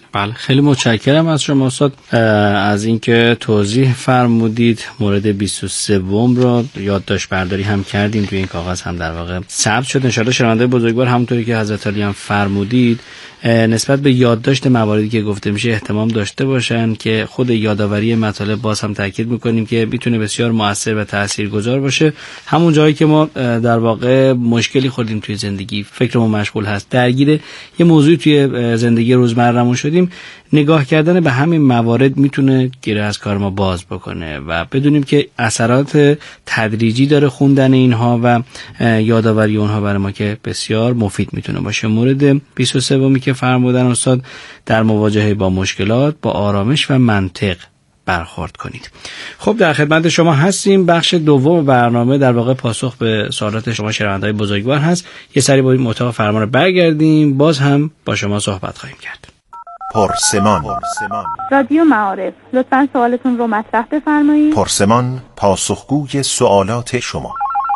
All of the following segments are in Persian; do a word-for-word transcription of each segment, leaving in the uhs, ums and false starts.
بله، خیلی متشکرم از شما استاد از اینکه توضیح فرمودید. مورد بیست و سه را یادداشت برداری هم کردیم، توی این کاغذ هم در واقع ثبت شد. ان شاءالله شنونده بزرگوار همونطوری که حضرت علی هم فرمودید نسبت به یادداشت مواردی که گفته میشه اهتمام داشته باشن که خود یادآوری مطالب باز هم تاکید میکنیم که میتونه بسیار مؤثر و تاثیرگذار باشه. همون جایی که ما در واقع مشکلی خوردیم توی زندگی، فکرمون مشغول هست، درگیر یه موضوعی توی زندگی روزمرهمون شدیم، نگاه کردن به همین موارد میتونه گره از کار ما باز بکنه و بدونیم که اثرات تدریجی داره خوندن اینها و یادآوری اونها برای ما که بسیار مفید میتونه باشه. مورد بیست و سه که فرمودن استاد، در مواجهه با مشکلات با آرامش و منطق برخورد کنید. خب در خدمت شما هستیم. بخش دوم برنامه در واقع پاسخ به سوالات شما شنونده‌های بزرگوار هست. یه سری با این اتاق فرمان رو برگردیم، باز هم با شما صحبت خواهیم کرد. پرسمان. رادیو معارف، لطفاً سوالتون رو مطرح بفرمایید. پرسمان، پاسخگوی سوالات شما.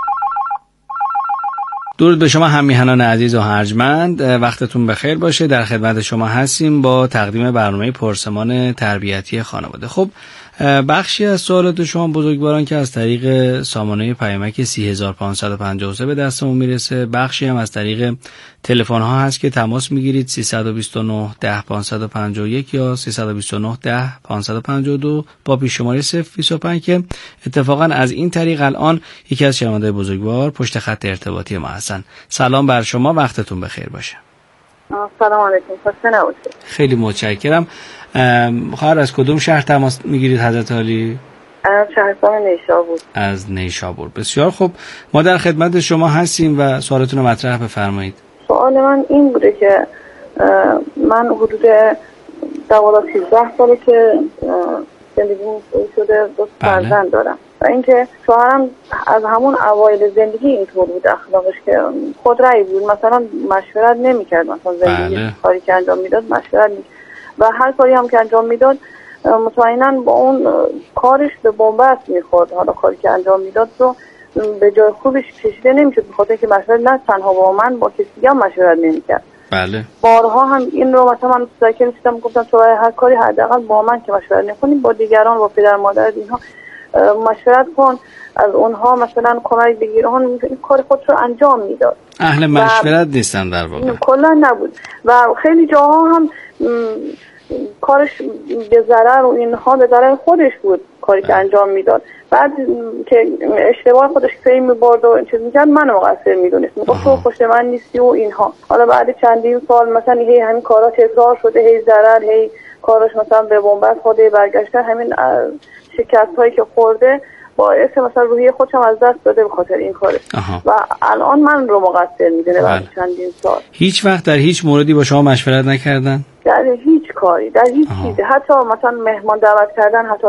درود به شما هم میهنان عزیز و ارجمند، وقتتون بخیر باشه. در خدمت شما هستیم با تقدیم برنامه پرسمان تربیتی خانواده. خب بخشی از سوالات شما بزرگواران که از طریق سامانه پیامک سه هزار و پانصد و پنجاه و سه به دستمون میرسه، بخشی هم از طریق تلفن ها هست که تماس میگیرید سیصد و بیست و نه ده پانصد و پنجاه و یک یا سیصد و بیست و نه ده پانصد و پنجاه و دو با پیش شماره صفر بیست و پنج که اتفاقا از این طریق الان یکی از شنونده‌های بزرگوار پشت خط ارتباطی ما هستن. سلام بر شما، وقتتون بخیر باشه. سلام علیکم. خسته نباشید. خیلی متشکرم. خواهر از کدوم شهر تماس میگیرید حضرت عالی؟ از شهرستان نیشابور. از نیشابور. بسیار خوب، ما در خدمت شما هستیم و سوالتون رو مطرح بفرمایید. سوال من این بوده که من حدود دوازده سیزده ساله که زندگیم شده، دو فرزند دارم و اینکه شوهرم از همون اوایل زندگی اینطور بود اخلاقش که خودرأی بود، مثلا مشورت نمی‌کرد، مثلا زندگی بله. کاری که انجام میداد مشورت نمی‌کرد و هر کاری هم که انجام میداد مطمئنا با اون کارش به بنبست میخورد. حالا کاری که انجام میداد تو به جای خوبش کشیده نمیشد، به خاطر که مشورت نه تنها با من، با کسی دیگه هم مشورت نمیکرد. بله. بارها هم این رو مثلا من ساکن میشدم گفتم تو هر کاری حداقل با من که مشورت نکنی، با دیگران، با پدر مادر اینها مشورت کن، از اونها مثلا کمک بگیر. اون این کار خودش رو انجام میداد. اهل مشورت نیستن در واقع. کلا نبود و خیلی جاها هم کارش به ضرر و اینها به ضرر خودش بود کاری که انجام میداد. بعد که اشتباه خودش پی میبرد و چیز میکرد منو مقصر میدونست، میگفت تو پشت من نیستی و اینها. حالا بعد چندین سال مثلا هی همین کارا تکرار شده، هی ضرر، هی کارش مثلا به بنبست خورده، برگشته همین شکست هایی که خورده باعث مثلا روحیه خودش هم از دست داده به خاطر این کارش و الان من رو مقصر میدونه بعد چندین سال. هیچ وقت در هیچ موردی با شما مشورت نکردن؟ در هیچ کاری، در هیچ چیزی، حتی مثلا مهمان دعوت کردن، حتی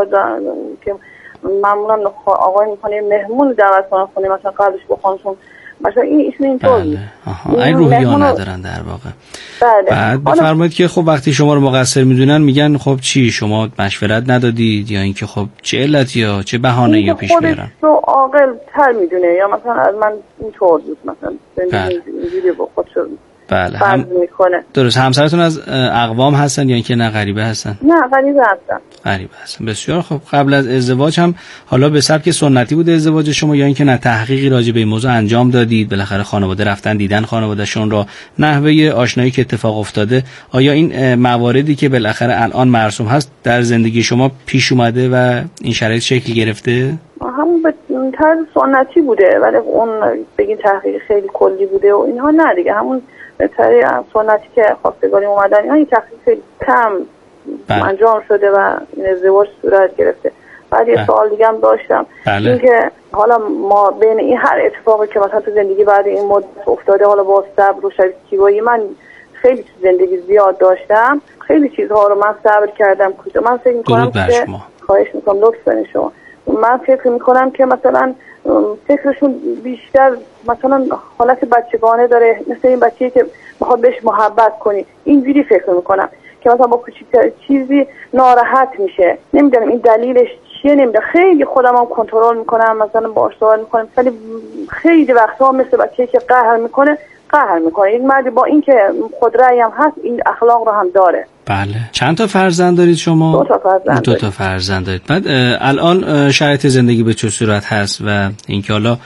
که معمولا آقای میکنه مهمون دعوت کنن خونه مثلا قبلش بخونشون مثلا این ایشون اینطور بله. آها این روحیه ها ندارن در واقع. بله. بعد بفرمایید که خب وقتی شما رو مقصر میدونن میگن خب چی شما مشورت ندادید یا اینکه خب چه علتی یا چه بهانه‌ای یا پیش میارن؟ خودش رو عاقل تر میدونه یا مثلا از من اینطور بود مثلا زندگی اینجوری با خودش بله هم میکنه. درست. همسرتون از اقوام هستن یا اینکه نه غریبه هستن؟ نه غریبه هستن. غریبه هستن. بسیار خب. قبل از ازدواج هم حالا به سبک سنتی بود ازدواج شما یا اینکه نه تحقیقی راجع به این موضوع انجام دادید؟ بالاخره خانواده رفتن دیدن خانواده‌شون رو، نحوه آشنایی که اتفاق افتاده، آیا این مواردی که بالاخره الان مرسوم هست در زندگی شما پیش اومده و این شرایط شکل گرفته؟ همون به طرز سنتی بوده ولی اون بگین تحقیق خیلی کلی بوده و اینها نه دیگه، همون به طریق سنتی که خواستگاری اومدن اینها این تحقیق خیلی کم بله. انجام شده و این ازدواج صورت گرفته. بعد یه سوال دیگه هم داشتم بله. این که حالا ما بین این هر اتفاقی که مثلا تو زندگی بعد این مدت افتاده، حالا با صبر و شکیبایی، من خیلی تو زندگی زیاد داشتم، خیلی چیزها رو من صبر کردم. کجا من فکر می‌کنم که خواهش می‌کنم لطف کنید شما، من فکر می‌کنم که مثلا فکرشون بیشتر مثلا حالت بچگانه داره، مثل این بچه‌ای که میخواد بهش محبت کنی، اینجوری فکر میکنم که مثلا با کوچیک‌ترین چیزی ناراحت میشه. نمیدونم این دلیلش چیه، نمیدونم. خیلی خودم هم کنترل میکنم، مثلا باهاش صحبت میکنم، ولی خیلی وقتا مثل بچه‌ای که قهر میکنه قهر میکنه. این مرد با اینکه خودرأی هم هست این اخلاق رو هم داره. بله. چند تا فرزند دارید شما؟ دو تا فرزند. دو تا فرزند دارید. بعد الان شرایط زندگی به چه صورت هست و اینکه حالا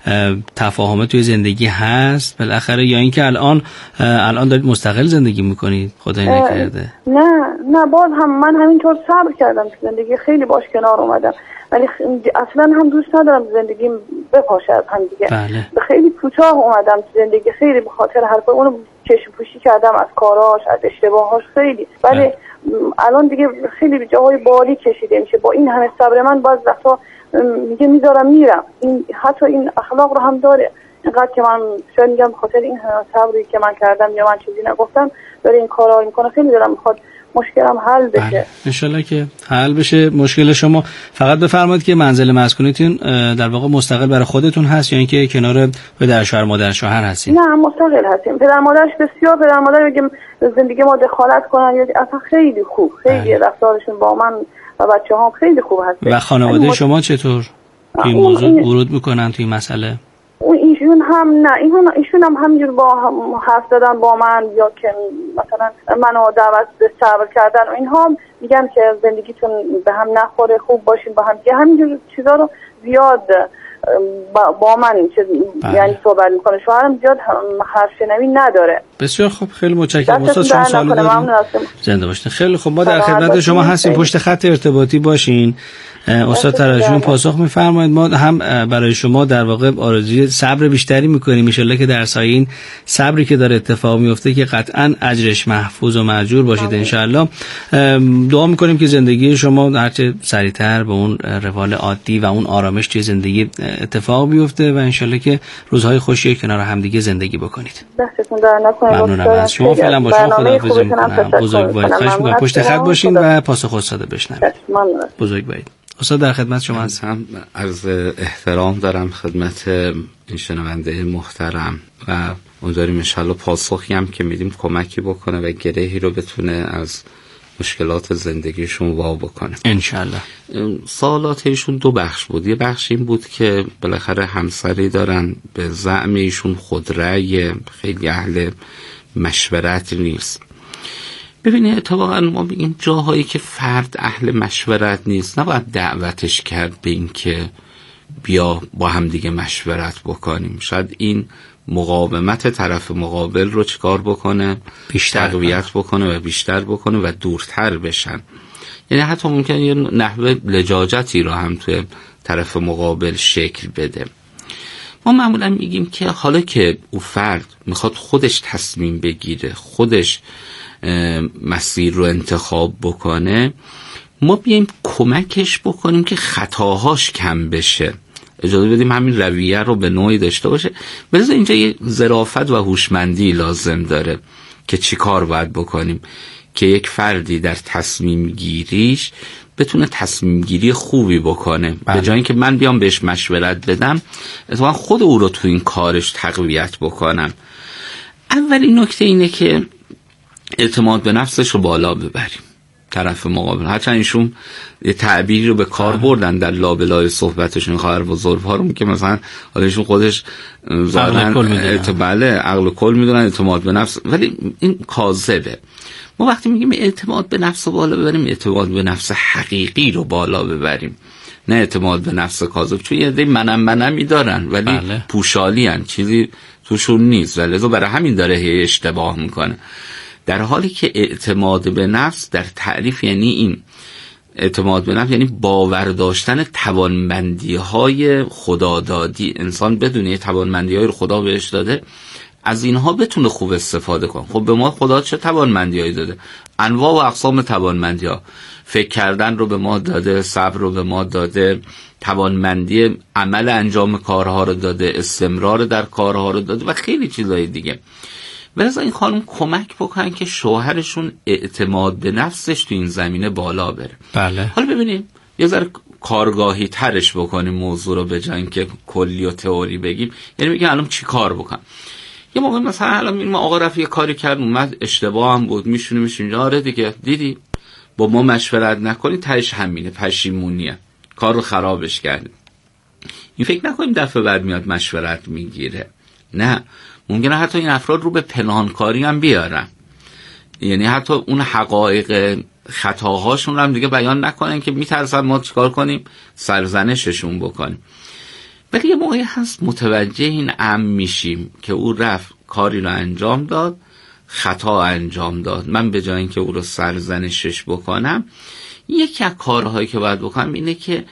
تفاهم توی زندگی هست بالاخره، یا اینکه الان الان دارید مستقل زندگی میکنید خدای نکرده؟ نه نه باز هم من همینطور صبر کردم که زندگی خیلی باش کنار اومدم، ولی اصلا هم دوست ندارم زندگیم بپاشه از هم دیگه. بله. خیلی کوتاه اومدم زندگی، خیلی به خاطر حرفای اونو چشم پوشی کردم از کاراش از اشتباهاش خیلی، ولی بله. الان دیگه خیلی به جاهای بالی کشیده میشه. با این همه صبر من باز وقتا میگه میذارم میرم. این حتی این اخلاق رو هم داره، اینقدر که من شاید میگم به خاطر این صبری که من کردم یا من چیزی نگفتم داره این کارا میکنه. خیلی دارم میخواد مشکلم حل بشه. بله. انشالله که حل بشه مشکل شما. فقط بفرمایید که منزل مسکونیتون در واقع مستقل برای خودتون هست یا اینکه کنار پدر شوهر مادر شوهر هستین؟ نه مستقل هستیم. پدر مادرش بسیار پدر مادر بگم زندگی ما دخالت کنن یا اصلا خیلی خوب، خیلی رفتارشون با من و بچه‌هام خیلی خوب هست. و خانواده مد... شما چطور این موضوع این... ورود میکنن توی مسئله؟ ایشون هم نه ایشون ایشون هم همینجور با هم حرف زدن با من یا که مثلا منو دعوت به صبر کردن و اینها، میگن که زندگیتون به هم نخوره، خوب باشین با هم دیگه. همینجور چیزا رو زیاد با, با من این چیز یعنی صحبت میکنه. شوهرم زیاد حرف شنوی نداره. بسیار خوب، خیلی متشکرم. استاد شما سوال دارید؟ زنده باشین. خیلی خوب، ما در خدمت شما هستیم. پشت خط ارتباطی باشین. استاد تراجون پاسخ می‌فرمایید. ما هم برای شما در واقع آرزوی صبر بیشتری می‌کنیم، ان شاءالله که در سایه این صبری که داره اتفاق میفته که قطعاً اجرش محفوظ و مأجور باشید ان شاءالله. دعا می‌کنیم که زندگی شما هرچه سریعتر به اون روال عادی و اون آرامش توی زندگی اتفاق بیفته و ان شاءالله که روزهای خوشی کنار همدیگه زندگی بکنید. دستتون در نکنه. ممنونم از شما. فعلا با شما خداحافظی می‌کنم. بزرگوارید. خواهش می‌کنم پشت خط باشین و پاسخ استاد بشنوید. بزرگوارید. استاد در خدمت شما هستم. عرض احترام دارم خدمت این شنونده محترم و امیدواریم انشالله پاسخی هم که میدیم کمکی بکنه و گرهی رو بتونه از مشکلات زندگیشون وا بکنه انشالله. سوالات ایشون دو بخش بود. یه بخش این بود که بالاخره همسری دارن، به زعم ایشون خودرأی، خیلی اهل مشورت نیست. ببینید اتفاقا ما بگیم جاهایی که فرد اهل مشورت نیست نباید دعوتش کرد به این که بیا با هم دیگه مشورت بکنیم. شاید این مقاومت طرف مقابل رو چیکار بکنه؟ بیشتر تقویت بکنه و بیشتر بکنه و دورتر بشن. یعنی حتی ممکنه یه نحوه لجاجتی رو هم توی طرف مقابل شکل بده. ما معمولا میگیم که حالا که او فرد میخواد خودش تصمیم بگیره، خودش مسیر رو انتخاب بکنه، ما بیایم کمکش بکنیم که خطاهاش کم بشه، اجازه بدیم همین رویه رو به نوعی داشته باشه. بذار اینجا یه ظرافت و هوشمندی لازم داره که چی کار باید بکنیم که یک فردی در تصمیم گیریش بتونه تصمیم گیری خوبی بکنه. بله. به جای اینکه من بیام بهش مشورت بدم، اتفاقا خود او رو تو این کارش تقویت بکنم. اولین نکته اینه که اعتماد به نفسش رو بالا ببریم. طرف مقابل هرچند ایشون یه تعبیری رو به کار بردن در لابلای صحبتشون، خواهر بزرگ‌ها رو که مثلا حالا ایشون خودش ظاهراً بله عقل کل میدونن اعتماد به نفس، ولی این کاذبه. ما وقتی میگیم اعتماد به نفس رو بالا ببریم، اعتماد به نفس حقیقی رو بالا ببریم، نه اعتماد به نفس کاذب. چون یه عده منم منمی دارن ولی بله. پوشالی ان، چیزی توشون نیست، ولی تو برای همین داره هی اشتباه میکنه. در حالی که اعتماد به نفس در تعریف یعنی این اعتماد به نفس یعنی باور داشتن توانمندی های خدادادی. انسان بدونه توانمندی های رو خدا بهش داده، از اینها بتونه خوب استفاده کنه. خب به ما خدا چه توانمندی هایی داده؟ انواع و اقسام توانمندی ها. فکر کردن رو به ما داده، صبر رو به ما داده، توانمندی عمل انجام کارها رو داده، استمرار در کارها رو داده و خیلی چیزهای دیگه. ولی این خانم کمک بکنن که شوهرشون اعتماد به نفسش تو این زمینه بالا بره. بله. حالا ببینیم یه ذره کارگاهی ترش بکنیم موضوع رو، به جای اینکه کلی و تئوری بگیم. یعنی میگم الان چی کار بکنم؟ یه موقع مثلا الان میگم آقا رفت یه کاری کرد اومد اشتباه هم بود، میشونه میشونه آره دیگه دیدی با ما مشورت نکنی تهش همینه، پشیمونیه، کار رو خرابش کردیم. این فکر نکنیم دفعه بعد میاد مشورت میگیره. نه، ممکنه حتی این افراد رو به پنهانکاری هم بیارن. یعنی حتی اون حقایق خطاهاشون هم دیگه بیان نکنن که میترسن ما چیکار کنیم، سرزنششون بکنیم. ولی یه موقعی هست متوجه این امر میشیم که او رفت کاری رو انجام داد، خطا انجام داد، من به جای اینکه او رو سرزنشش بکنم، یکی از کارهایی که باید بکنم اینه که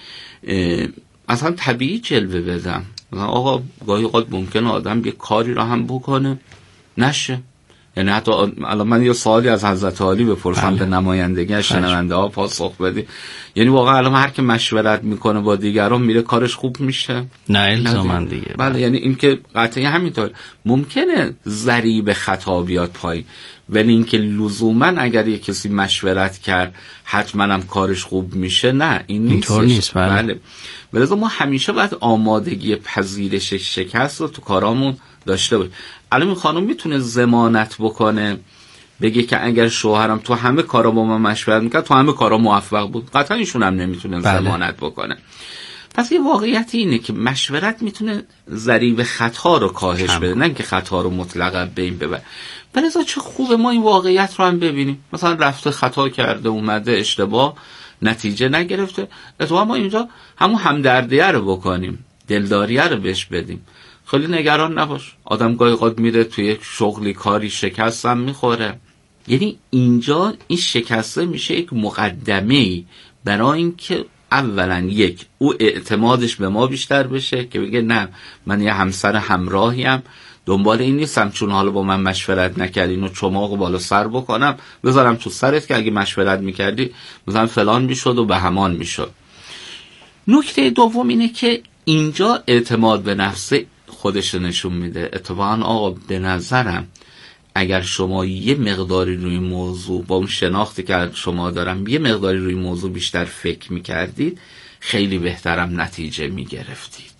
اصلا طبیعی جلوه بدم. آقا گاهی اوقات ممکنه آدم یه کاری رو هم بکنه نشه. یعنی حتی الان من یه سوالی از حضرت علی بپرسم به نمایندگی شنونده ها پاسخ بدی، یعنی واقعا الان هر که مشورت میکنه با دیگران میره کارش خوب میشه؟ نه الزاما دیگه. بله، یعنی این که قطعی همینطور ممکنه ضریب خطا بیاد پایین، ولی این که لزوما اگر یه کسی مشورت کرد حتما هم کارش خوب میشه، نه این اینطور نیست. بله. ولی ما همیشه باید آمادگی پذیرش شکست رو تو کارامون داشته باشیم. الان این خانم میتونه ضمانت بکنه بگه که اگر شوهرم تو همه کارا با من مشورت میکرد تو همه کارا موفق بود؟ قطعا ایشون هم نمیتونه بله. ضمانت بکنه. پس یه واقعیت اینه که مشورت میتونه ضریب خطا رو کاهش بده، نه که خطا رو مطلقاً بین ببره. بلکه چه خوبه ما این واقعیت رو هم ببینیم. مثلا رفته خطا کرده، اومده اشتباه، نتیجه نگرفته، اتفاقا ما اینجا همون همدردیه رو بکنیم، دلداریه رو بهش بدیم. خیلی نگران نباش، آدم گاهی اوقات میره توی یک شغلی کاری شکست هم میخوره. یعنی اینجا این شکسته میشه یک مقدمه‌ای برای اینکه اولا یک او اعتمادش به ما بیشتر بشه که بگه نه من یه همسر همراهیم، دنبال این نیستم چون حالا با من مشورت نکردی اینو چماق بالا سر بکنم بذارم تو سرت که اگه مشورت میکردی مثلا فلان میشد و به همان میشد. نکته دوم اینه که اینجا اعتماد به نفس خودش نشون میده. اتفاقا آقا به نظرم اگر شما یه مقداری روی موضوع با اون شناختی که شما دارم یه مقداری روی موضوع بیشتر فکر میکردید خیلی بهترم نتیجه میگرفتید.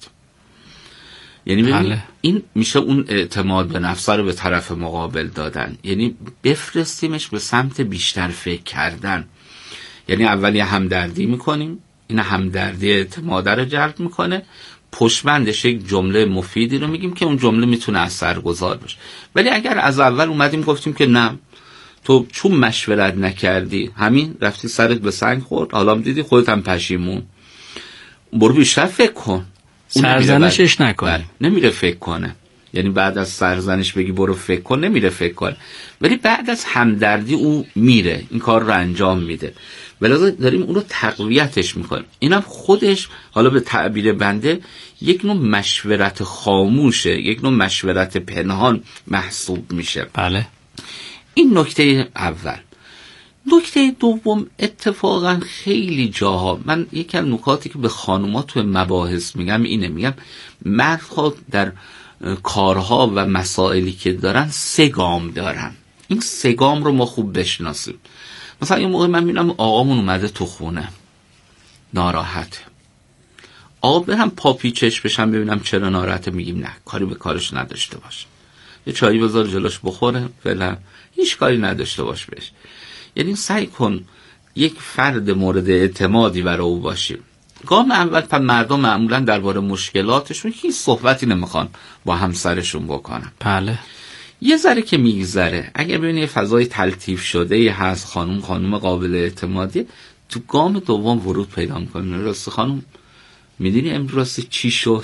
یعنی ببینید این میشه اون اعتماد به نفس رو به طرف مقابل دادن، یعنی بفرستیمش به سمت بیشتر فکر کردن. یعنی اول یه همدردی میکنیم، این همدردی اعتماد رو جلب میکنه، پشتبندش یک جمله مفیدی رو میگیم که اون جمله میتونه اثرگذار باشه. ولی اگر از اول اومدیم گفتیم که نه تو چون مشورت نکردی همین رفتی سرت به سنگ خورد، حالا دیدی خودت هم پشیمون، برو بیشتر فکر کن، سرزنشش نکن. نمیره فکر کنه. یعنی بعد از سرزنش بگی برو فکر کن نمیره فکر کن، ولی بعد از همدردی او میره این کار رو انجام میده. ولی داریم اون رو تقویتش میکنیم. اینم خودش حالا به تعبیر بنده یک نوع مشورت خاموشه، یک نوع مشورت پنهان محسوب میشه. بله. این نکته اول. نکته دوم، اتفاقا خیلی جاها من یکی از نکاتی که به خانوما تو مباحث میگم اینه، میگم مردها در کارها و مسائلی که دارن سه گام دارن. این سه گام رو ما خوب بشناسیم. مثلا یه موقع من میبینم آقامون اومده تو خونه ناراحته، آقا برم پا پیچش بشم ببینم چرا ناراحته، میگیم نه کاری به کارش نداشته باش، یه چایی بذار جلوش بخوره فعلا، هیچ کاری نداشته باش بهش. یعنی سعی کن یک فرد مورد اعتمادی برای او باشی. گام اول پس مردم معمولا درباره مشکلاتشون هیچ صحبتی نمیخوان با همسرشون بکنن. بله. یه ذره که میگذره اگر ببینی فضای تلطیف شده ای هست، خانم خانم قابل اعتمادی، تو گام دوم ورود پیدا میکنه. راستی خانم میدونی امروز چی شد؟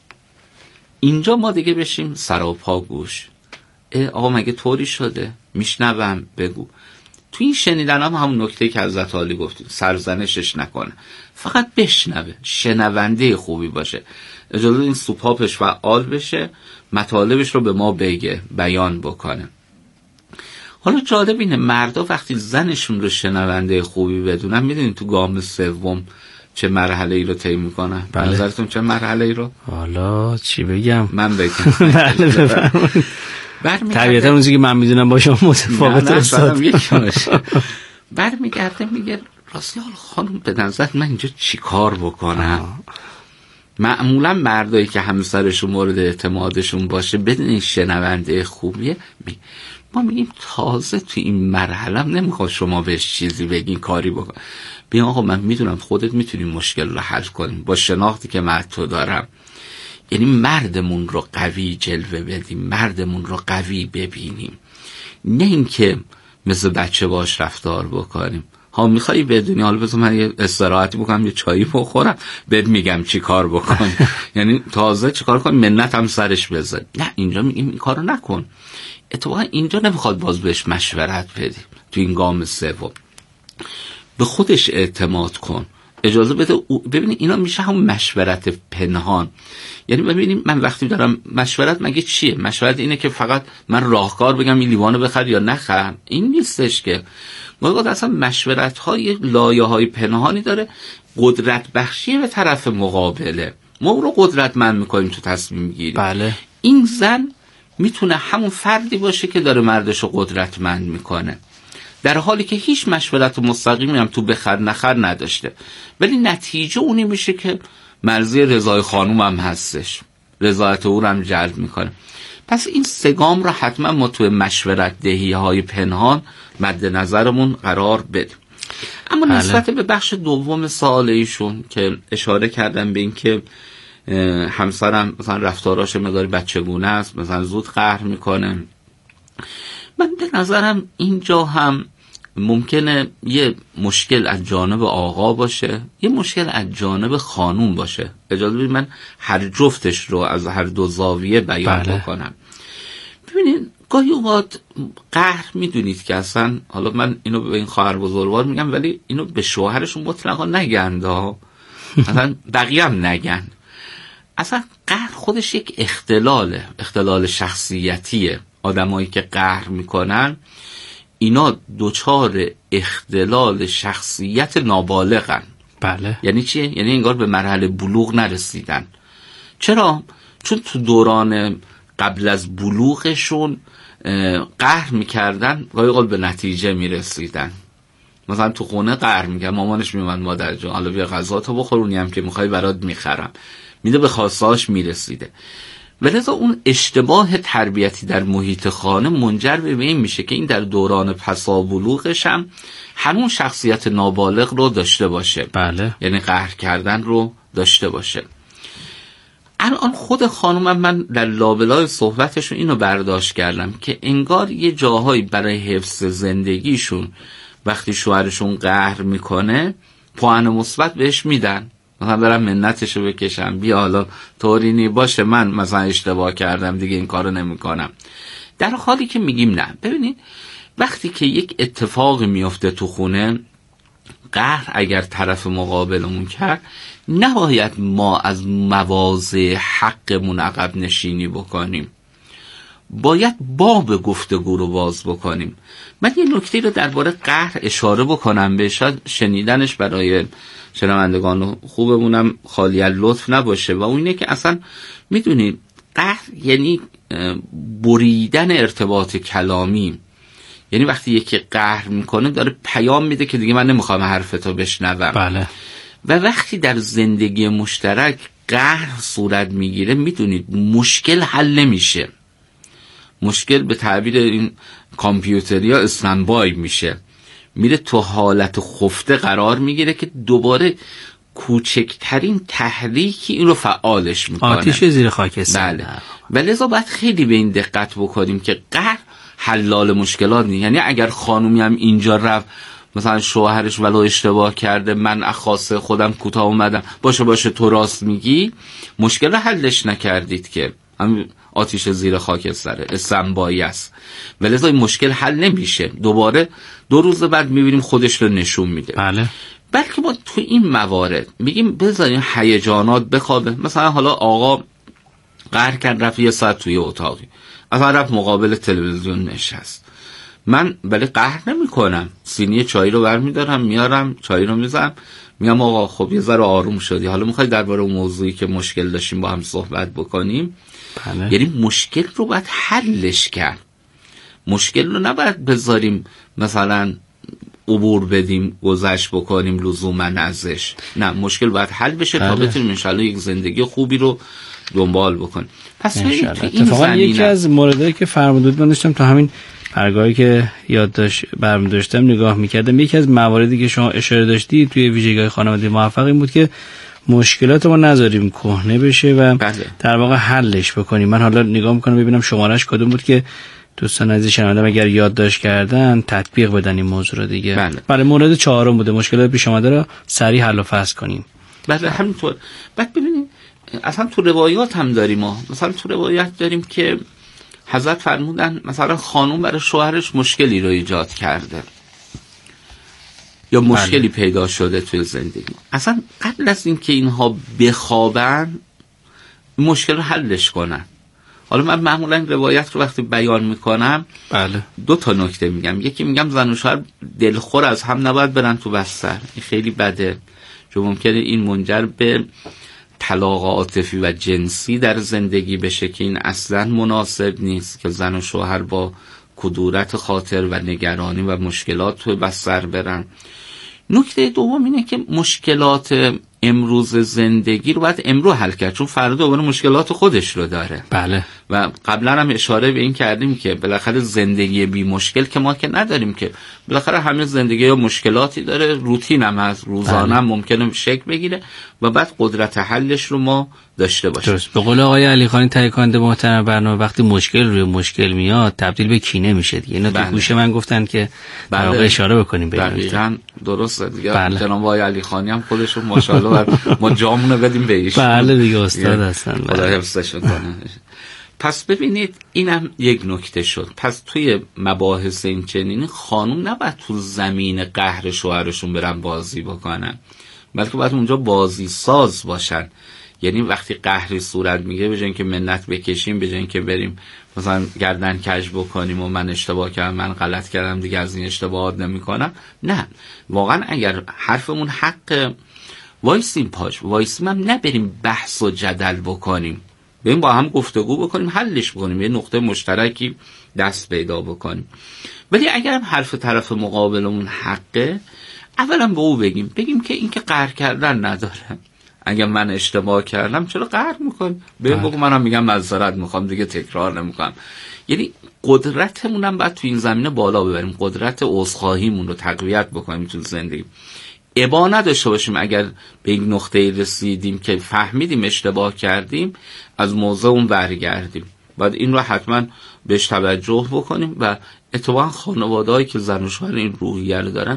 اینجا ما دیگه بشیم سراپا گوش. اه آقا مگه طوری شده؟ میشنوم بگو. تو این شنیدن هم همون نکته که حضرت علی گفتیم، سرزنشش نکنه، فقط بشنوه، شنونده خوبی باشه، اجازه این سوپاپش فعال بشه، مطالبش رو به ما بگه، بیان بکنه. حالا جالب اینه مردا وقتی زنشون رو شنونده خوبی بدونن، میدونین تو گام سوم چه مرحله ای رو طی میکنن؟ بله. نظرتون چه مرحله ای رو؟ حالا چی بگم؟ من بگم. بله بفرمایید. طبیعتا اون چیزی که من میدونم با شما متفاوت استاد. برمیگرده میگه راستی حال خانم به نظر من اینجا چی کار بکنم؟ معمولا مردایی که همسرشون مورد اعتمادشون باشه بدون شنونده خوبیه، می... ما میگیم تازه تو این مرحله هم نمیخواد شما بهش چیزی بگین کاری بکن، بیا آقا من میدونم خودت میتونی مشکل رو حل کنیم با شناختی که من تو دارم. یعنی مردمون رو قوی جلوه بدیم، مردمون رو قوی ببینیم، نه اینکه مثل بچه باش رفتار بکنیم. ها میخوایی بدونی، حالا بذار من یه استراحتی بکنم، یه چایی بخورم، بهت میگم چی کار بکن. یعنی تازه چی کار کنی، منت هم سرش بذار. نه، اینجا میگیم این کارو نکن. اتفاقا اینجا نمیخواد باز بهش مشورت بدی. تو این گام سوم به خودش اعتماد کن، اجازه بده. ببینید اینا میشه هم مشورت پنهان. یعنی ببینیم من وقتی دارم مشورت، مگه چیه؟ مشورت اینه که فقط من راهکار بگم این لیوانو بخر یا نخر؟ این نیستش که. واقعا اصلا مشورت های لایه های پنهانی داره، قدرت بخشی به طرف مقابله. ما اون رو قدرتمند میکنیم تو تصمیم گیری. بله. این زن میتونه همون فردی باشه که داره مردش رو قدرتمند میکنه، در حالی که هیچ مشورت مستقیمی هم تو بخر نخر نداشته، ولی نتیجه اونی میشه که مرضی رضای خانوم هم هستش، رضایت او رو هم جلب میکنه. پس این سگام رو حتما ما تو مشورت دهی های پنهان مد نظرمون قرار بدیم. اما بله. نسبت به بخش دوم سوال ایشون که اشاره کردم به این که همسرم مثلا رفتاراش مقدار بچگونه است، مثلا زود قهر میکنه، من به نظرم اینجا هم ممکنه یه مشکل از جانب آقا باشه، یه مشکل از جانب خانوم باشه. اجازه بدید من هر جفتش رو از هر دو زاویه بیان بله. بکنم. ببینید گاهی اوقات قهر، میدونید که اصلا، حالا من اینو به این خواهر بزرگوار میگم ولی اینو به شوهرشون مطلقا نگند ها، اصلا بقیه هم نگن. اصلا قهر خودش یک اختلاله، اختلال شخصیتیه. آدمایی که قهر میکنن اینا دوچار اختلال شخصیت نابالغن. بله. یعنی چیه؟ یعنی انگار به مرحله بلوغ نرسیدن. چرا؟ چون تو دوران قبل از بلوغشون قهر میکردن، گاهی اوقات به نتیجه میرسیدن. مثلا تو خونه قهر میکرد، مامانش میومد مادر جان حالا بیا غذا تو بخورونی هم که میخوای برات میخرم، میده به خواستهاش میرسیده. ولذا اون اشتباه تربیتی در محیط خانه منجر به این میشه که این در دوران پسا بلوغش هم همون شخصیت نابالغ رو داشته باشه. بله. یعنی قهر کردن رو داشته باشه. الان خود خانومم من در لابلای صحبتشون اینو برداشت کردم که انگار یه جاهایی برای حفظ زندگیشون وقتی شوهرشون قهر میکنه پوان مثبت بهش میدن، مثلا برم منتشو بکشم، بیا حالا طوری نی باشه من مثلا اشتباه کردم دیگه این کارو نمیکنم. در حالی که میگیم نه. ببینید وقتی که یک اتفاق میفته تو خونه، قهر اگر طرف مقابلمون کرد، نباید ما از مواضع حقمون عقب نشینی بکنیم، باید باب گفتگو رو باز بکنیم. من یه نکته رو درباره قهر اشاره بکنم، به شاید شنیدنش برای شنوندگان خوبمونم خالی از لطف نباشه، و اون اینه که اصلا میدونید قهر یعنی بریدن ارتباط کلامی. یعنی وقتی یکی قهر میکنه داره پیام میده که دیگه من نمیخوام حرفتو بشنوم. بله. و وقتی در زندگی مشترک قهر صورت میگیره، میدونید مشکل حل نمیشه. مشکل به تعبیر این کامپیوتری ها استندبای میشه، میره تو حالت خفته قرار میگیره که دوباره کوچکترین تحریکی این رو فعالش میکنه. آتیش زیر خاکستر. بله. ولذا باید خیلی به این دقت بکنیم که قهر حلال مشکلات نیست. یعنی اگر خانومی هم اینجا رفت مثلا شوهرش ولو اشتباه کرده، من از خواسته خودم کوتاه اومدم، باشه باشه تو راست میگی، مشکل رو حلش نکردید که، هم آتیش زیر خاکستره، استنبایی است. ولذا این مشکل حل نمیشه، دوباره دو روز بعد میبینیم خودش رو نشون میده. بله. بلکه ما تو این موارد میگیم بذاریم هیجانات بخوابه. مثلا حالا آقا قهر کرد، رفت یه ساعت توی اتاقی، اصلا رفت مقابل تلویزیون نشست، من ولی قهر نمی کنم، سینی چای رو برمیدارم میارم، چای رو میذارم، میگم آقا خب یه ذره آروم شدی، حالا میخوای درباره اون موضوعی که مشکل داشتیم با هم صحبت بکنیم. بله. یعنی مشکل رو باید حلش کرد، مشکل رو نباید بذاریم مثلا عبور بدیم، گذشت بکنیم لزوما ازش. نه، مشکل باید حل بشه. بله. تا بتونیم انشالله یک زندگی خوبی رو دنبال بکنیم. پس اتفاقا یکی از موردایی که فرمودید من داشتم تو همین پرگاهی که یادداشت برمی داشتم نگاه میکردم، یکی از مواردی که شما اشاره داشتی توی ویژگی‌های خانواده موفق این بود که مشکلات ما نذاریم کهنه بشه و بله. در واقع حلش بکنیم. من حالا نگاه میکنم ببینم شمارش کدوم بود که دوستان عزیز شنونده اگر یادداشت کردن تطبیق بدن این موضوع رو دیگه. بله. برای مورد چهارم بوده مشکلات پیش آمده رو سریع حل و فصل کنیم. بله همینطور. بعد ببینید اصلا تو روایات هم داریم ما، مثلا تو روایت داریم که حضرت فرمودن مثلا خانوم برای شوهرش مشکلی رو ایجاد کرده یا مشکلی بله. پیدا شده توی زندگی، اصلا قبل از این که اینها بخوابن مشکل رو حلش کنن. حالا من معمولا روایت رو وقتی بیان میکنم بله. دو تا نکته میگم. یکی میگم زن و شوهر دلخور از هم نباید برن تو بستر، این خیلی بده، چون ممکنه این منجر به طلاق عاطفی و جنسی در زندگی بشه که این اصلا مناسب نیست که زن و شوهر با کدورت خاطر و نگرانی و مشکلات تو بستر برن. نکته دوم اینه که مشکلات امروز زندگی رو باید امروز حل کرد، چون فردا دوباره مشکلات خودش رو داره. بله. و قبلا هم اشاره به این کردیم که بالاخره زندگی بی مشکل که ما که نداریم، که بالاخره همه زندگی ها مشکلاتی داره، روتین هم از روزانه هم ممکنه شکل بگیره و بعد قدرت حلش رو ما داشته باشیم. درست. به قول آقای علیخانی تهیه کننده محترم برنامه، وقتی مشکل روی مشکل میاد تبدیل به کینه میشه دیگه. اینا تو گوش من گفتن که در واقع اشاره بکنیم به این. دقیقاً درسته دیگه. بله. جناب آقای علیخانی هم خودشون ماشاءالله ما جامونو بدیم به ایشون. بله دیگه استاد هستن. خدا حفظشون کنه. پس ببینید اینم یک نکته شد. پس توی مباحث این چنینی خانوم نباید تو زمین قهر شوهرشون برن بازی بکنن، بلکه باید اونجا بازی ساز باشن. یعنی وقتی قهری صورت میگه به جای اینکه منت بکشیم، به جای اینکه بریم مثلا گردن کج بکنیم و من اشتباه کردم، من غلط کردم دیگه از این اشتباهات نمیکنم، نه، واقعا اگر حرفمون حق وایسیم پاش وایسیم، هم نبریم بحث و جدل بکنیم، بریم با هم گفتگو بکنیم، حلش بکنیم، یه نقطه مشترکی دست پیدا بکنیم. ولی اگر هم حرف طرف مقابلمون حقه، اولا به او بگیم بگیم که این که قهر کردن نداره، اگر من اشتباه کردم چرا قهر میکنم، بریم بگو منم میگم معذرت میخوام دیگه تکرار نمیکنم. یعنی قدرتمون هم باید تو این زمینه بالا ببریم، قدرت عذرخواهیمون رو تقویت بکنیم تو زندگی. ابا نداشته باشیم اگر به این نقطه رسیدیم که فهمیدیم اشتباه کردیم از موضوع اون برگردیم. باید این رو حتما بهش توجه بکنیم و اتفاقا خانواده‌ای که زن و شوهر این روحیه رو دارن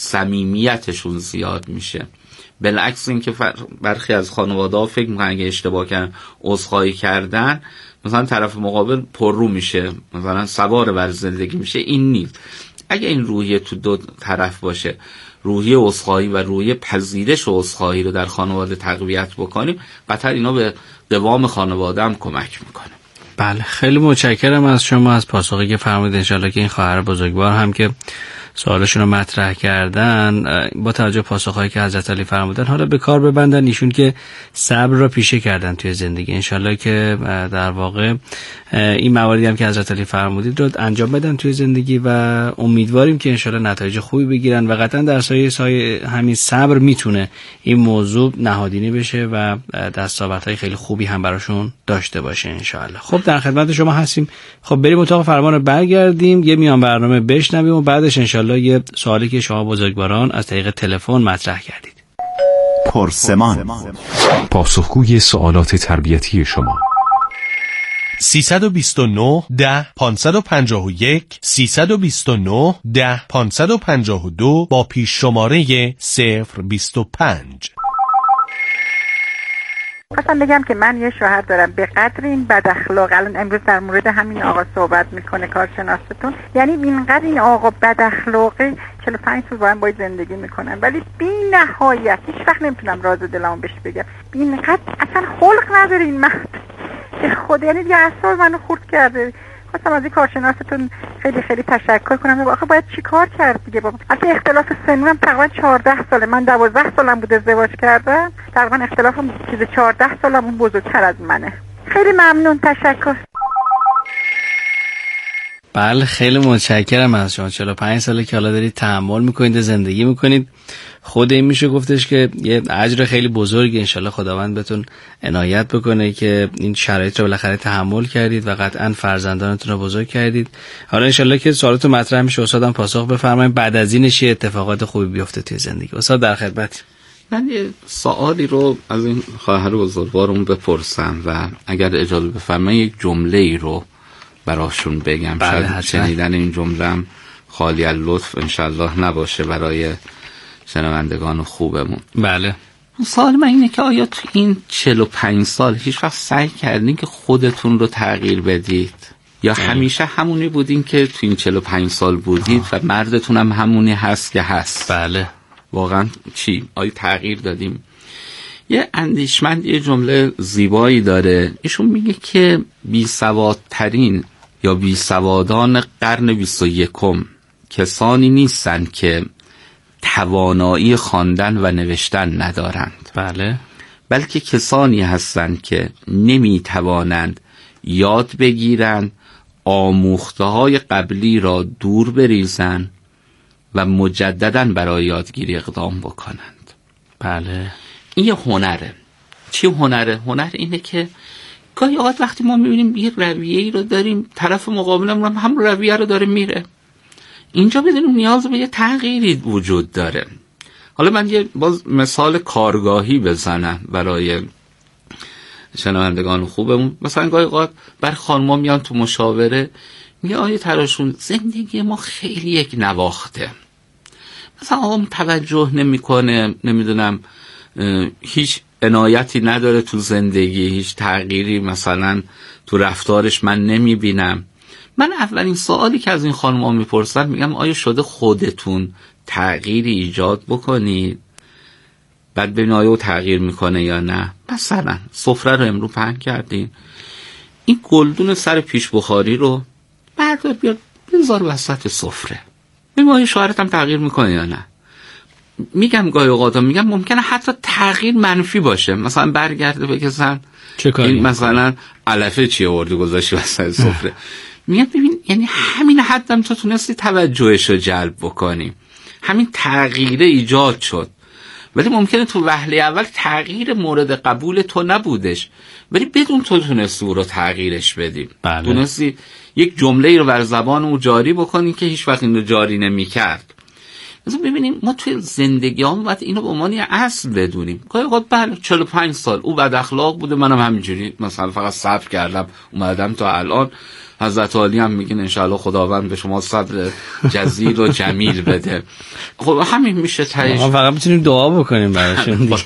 صمیمیتشون زیاد میشه. بالعکس این که برخی از خانواده‌ها فکر میکنن اگه اشتباه کردن عذرخواهی کردن مثلا طرف مقابل پررو میشه، مثلا سوار بر زندگی میشه. این نیست. اگه این روحیه تو دو طرف باشه، روحیه عذرخواهی و روحیه پذیرش عذرخواهی رو در خانواده تقویت بکنیم، قطعا اینا به قوام خانواده هم کمک میکنه. بله، خیلی متشکرم از شما از پاسخی که فرمودید. انشالله که این خواهر بزرگوار هم که سوالشون رو مطرح کردن با توجه پاسخهایی که حضرت علی فرمودن حالا به کار ببندن، ایشون که صبر را پیشه کردن توی زندگی. انشالله که در واقع این مواردی هم که حضرت علی فرمودید رو انجام بدن توی زندگی و امیدواریم که انشالله نتایج خوبی بگیرن و قطعا در سایه سایه همین صبر میتونه این موضوع نهادینه بشه و دستاوردهای خیلی خوبی هم براشون داشته باشه انشالله. خب در خدمت شما هستیم. خب بریم اتاق فرمان رو برگردیم، یه میان برنامه بشنویم و بعدش انشالله یه سوالی که شما بزرگواران از طریق تلفن مطرح کردید. پرسمان، پاسخگوی سوالات تربیتی شما. سیصد و بیست و نه ده پانصد و پنجاه و یک سیصد و بیست و نه ده پانصد و پنجاه و دو با پیش شماره صفر بیست و پنج. خواستم بگم که من یه شوهر دارم به قدر این بد اخلاق، الان امروز در مورد همین آقا صحبت میکنه کارشناستون، یعنی اینقدر این آقا بد اخلاقه، چهل و پنج سال با هم باید زندگی میکنن ولی بی نهایت هیچ وقت نمیتونم راز دلمو بهش بگم، اینقدر اصلا خلق نداره این مرد که خود، یعنی دیگه اعصاب منو خورد کرده. خواستم از این کارشناستون خیلی خیلی تشکر کنم. آخه باید چی کار کرد دیگه بابا؟ البته اختلاف سنم تقریبا چهارده ساله، من دوازده سالم بود ازدواج کردم، تقریبا اختلافم چیز چهارده سالم اون بزرگتر از منه. خیلی ممنون، تشکر. بله خیلی متشکرم از شما. چهل و پنج ساله که حالا دارید تحمل میکنید، زندگی میکنید، خود این میشه گفتش که یه اجر خیلی بزرگی انشالله خداوند بهتون عنایت بکنه که این شرایط رو بالاخره تحمل کردید و قطعا فرزندانتون رو بزرگ کردید. حالا انشالله که سوالات مطرح میشه استادم پاسخ بفرمایید، بعد از اینش یه اتفاقات خوبی بیفته توی زندگی. استاد در خدمت. من یه سوالی رو از این خواهر بزرگوارمون بپرسم و اگر اجازه بفرمایید یک جمله ای رو براشون بگم. بله شاید حتما. شنیدن این جمله‌ام خالی از لطف انشالله نباشه برای شنوندگان خوبمون. بله. سوال من اینه که آیا تو این چهل و پنج سال هیچ وقت سعی کردین که خودتون رو تغییر بدید یا همیشه همونی بودین که تو این چهل و پنج سال بودید آه. و مردتون هم همونی هست که هست؟ بله. واقعا چی؟ آیا تغییر دادیم؟ یه اندیشمند یه جمله زیبایی داره، ایشون میگه که بی سوادترین یا بی سوادان قرن بیست و یکم کسانی نیستن که توانایی خواندن و نوشتن ندارند. بله. بلکه کسانی هستند که نمی توانند یاد بگیرند، آموخته های قبلی را دور بریزند و مجدداً برای یادگیری اقدام بکنند. بله. این یه هنره. چی هنره؟ هنر اینه که گاهی اوقات وقتی ما میبینیم یه رویه‌ای رو داریم، طرف مقابلمون هم هم رویه رو داره میره، اینجا بدونیم نیاز به یه تغییری وجود داره. حالا من یه باز مثال کارگاهی بزنم برای شنوندگان خوبمون. مثلا گاهی اوقات برای خانم‌ها میان تو مشاوره، میگه آیه تراشون زندگی ما خیلی یک نواخته، مثلا آقام توجه نمیکنه، نمیدونم هیچ عنایتی نداره تو زندگی، هیچ تغییری مثلا تو رفتارش من نمیبینم. من اولین سوالی که از این خانم‌ها میپرسم میگم آیا شده خودتون تغییری ایجاد بکنید؟ بعد ببین آیا او تغییر میکنه یا نه. مثلا سفره رو امرو پهن کردین، این گلدون سر پیش بخاری رو بردار بیار بذار وسط سفره، ببین آیا شوهرت هم تغییر میکنه یا نه. میگم گاهی اوقات میگم ممکنه حتی تغییر منفی باشه، مثلا برگرده بگه زن چه کاری این مثلا علفه چیه آوردی گذاشتی وسط سفره. میگم ببین یعنی همین حدم تو تونستی توجهش رو جلب بکنی، همین تغییر ایجاد شد، ولی ممکنه تو وهله اول تغییر مورد قبول تو نبودش، ولی بدون تو تونستی او رو تغییرش بدی. بله. تونستی یک جمله ای رو بر زبان او جاری بکنی که هیچ وقت این رو جاری نمی کرد. مثلا ببینیم ما توی زندگی هم باید اینو به عنوان یه اصل بدونیم. گاهی اوقات بله چهل و پنج سال او بد اخلاق بوده، منم همینجوری مثلا فقط صبر کردم اومدم تا الان. حضرت علی هم میگن انشاءالله خداوند به شما صبر جزیل و جمیل بده. خب همین میشه تایش. ما فقط میتونیم دعا بکنیم براشون.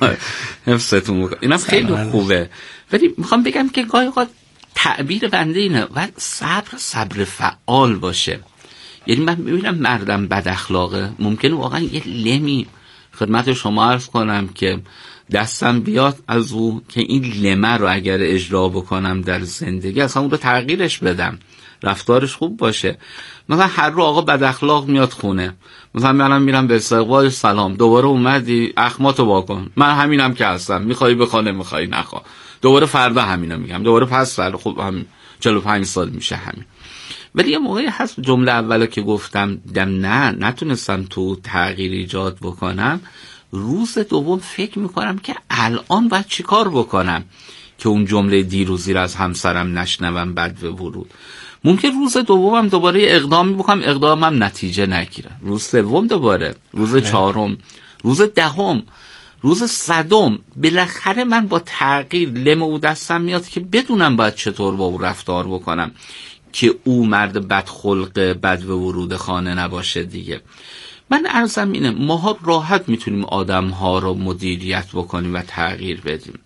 حفظتون بکن. اینم خیلی خوبه، ولی میخوام بگم که گاهی اوقات تعبیر بنده اینه و صبر صبر فعال باشه. یعنی من ببینم مردم بد اخلاقه، ممکنه واقعا یه لمی خدمت شما عرض کنم که دستم بیاد از او که این لمه رو اگر اجرا بکنم در زندگی اصلا اون رو تغییرش بدم، رفتارش خوب باشه. مثلا هر رو آقا بد اخلاق میاد خونه، مثلا منم میرم به استقبال سلام، دوباره اومدی اخماتو واکن، من همینم که هستم، میخوای بخوا نمیخوای نخوا، دوباره فردا همینو میگم، دوباره پس فردا خب هم چهل و پنج سال میشه همین. ولی یه موقعی هست جمله اولو که گفتم دم نه نتونستم تو تغییر ایجاد بکنم، روز دوم فکر میکنم که الان باید چی کار بکنم که اون جمله دیروزی رو از همسرم نشنوم بعد به ورود. ممکن روز دومم دوباره اقدامی بکنم، اقدامم نتیجه نگیره، روز سوم دوباره، روز چهارم، روز دهم، روز صدم، بالاخره من با تغییر لم او دستم میاد که بدونم باید چطور با او رفتار بکنم که او مرد بدخلق بد به ورود خانه نباشه دیگه. من عرضم اینه ماها راحت میتونیم آدم ها رو مدیریت بکنیم و تغییر بدیم.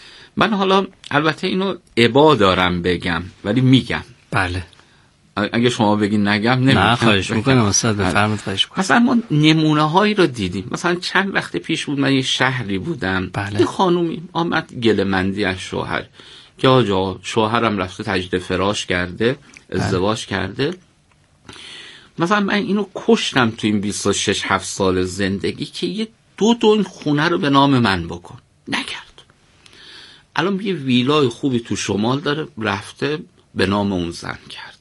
من حالا البته اینو ابا دارم بگم ولی میگم. بله. اگه شما بگین نگم نمیگم. نه خواهش میکنم استاد بفرمایید خواهش میکنم. مثلا ما نمونه هایی رو دیدیم. مثلا چند وقت پیش بود من یه شهری بودم. بله. یه خانومی آمد گله‌مندی از شوهر که آجا شوهرم رفته تجدید فراش کرده، ازدواج کرده. مثلا من اینو کشتم تو این بیست و شش هفت سال زندگی که یه دو دو این خونه رو به نام من بکن. نکرد. الان یه ویلای خوبی تو شمال داره، رفته به نام اون زن کرده.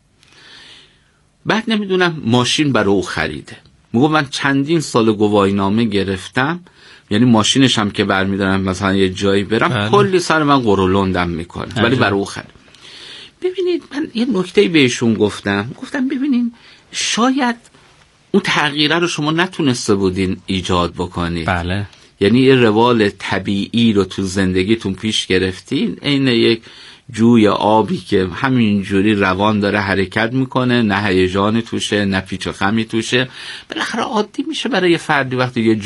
بعد نمیدونم ماشین برای او خریده. میگه من چندین سال گواهینامه گرفتم، یعنی ماشینش هم که برمیدارم مثلا یه جایی برم بله. کلی سر من قرولندم میکنه ولی برای او خرید. ببینید من یه نکته بهشون گفتم، گفتم ببینین شاید اون تغییره رو شما نتونسته بودین ایجاد بکنید. بله. یعنی یه روال طبیعی رو تو زندگیتون پیش گرفتین، این یک جوی آبی که همینجوری روان داره حرکت میکنه، نه هیجانی توشه نه پیچ و خمی توشه، بالاخره عادی میشه برای یه فردی وقتی یه